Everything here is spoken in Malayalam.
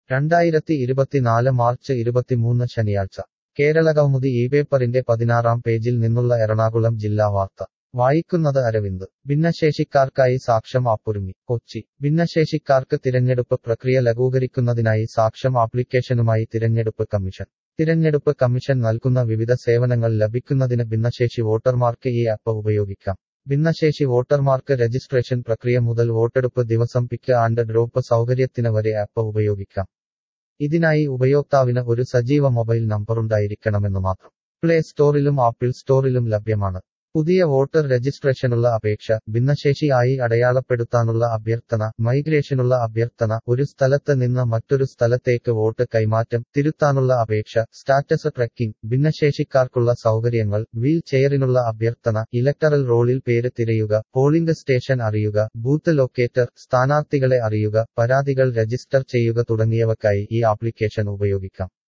2024 മാർച്ച് 23 ശനിയാഴ്ച കേരളകൗമുദി പേപ്പറിന്റെ 16-ാം പേജിൽ നിന്നുള്ള എറണാകുളം ജില്ലാ വാർത്ത വായിക്കുന്നത് അരവിന്ദ്. ഭിന്നശേഷിക്കാർക്കായി സാക്ഷം ആപ്പൊരുങ്ങി. കൊച്ചി. ഭിന്നശേഷിക്കാർക്ക് തിരഞ്ഞെടുപ്പ് പ്രക്രിയ ലഘൂകരിക്കുന്നതിനായി സാക്ഷം ആപ്ലിക്കേഷനുമായി തിരഞ്ഞെടുപ്പ് കമ്മീഷൻ. തിരഞ്ഞെടുപ്പ് കമ്മീഷൻ നൽകുന്ന വിവിധ സേവനങ്ങൾ ലഭിക്കുന്നതിന് ഭിന്നശേഷി വോട്ടർമാർക്ക് ഈ ആപ്പ് ഉപയോഗിക്കാം. ഭിന്നശേഷി വോട്ടർമാർക്ക് രജിസ്ട്രേഷൻ പ്രക്രിയ മുതൽ വോട്ടെടുപ്പ് ദിവസം പിക്ക് ആൻഡ് ഡ്രോപ്പ് സൗകര്യത്തിന് വരെ ആപ്പ് ഉപയോഗിക്കാം. ഇതിനായി ഉപയോക്താവിന് ഒരു സജീവ മൊബൈൽ നമ്പറുണ്ടായിരിക്കണമെന്ന് മാത്രം. പ്ലേ സ്റ്റോറിലും ആപ്പിൾ സ്റ്റോറിലും ലഭ്യമാണ്. പുതിയ വോട്ടർ രജിസ്ട്രേഷനുള്ള അപേക്ഷ, ഭിന്നശേഷി ആയി അടയാളപ്പെടുത്താനുള്ള അഭ്യർത്ഥന, മൈഗ്രേഷനുള്ള അഭ്യർത്ഥന, ഒരു സ്ഥലത്ത് നിന്ന് മറ്റൊരു സ്ഥലത്തേക്ക് വോട്ട് കൈമാറ്റം, തിരുത്താനുള്ള അപേക്ഷ, സ്റ്റാറ്റസ് ട്രെക്കിംഗ്, ഭിന്നശേഷിക്കാർക്കുള്ള സൗകര്യങ്ങൾ, വീൽ ചെയറിനുള്ള അഭ്യർത്ഥന, ഇലക്ടറൽ റോളിൽ പേര് തിരയുക, പോളിംഗ് സ്റ്റേഷൻ അറിയുക, ബൂത്ത് ലൊക്കേറ്റർ, സ്ഥാനാർത്ഥികളെ അറിയുക, പരാതികൾ രജിസ്റ്റർ ചെയ്യുക തുടങ്ങിയവയ്ക്കായി ഈ ആപ്ലിക്കേഷൻ ഉപയോഗിക്കാം.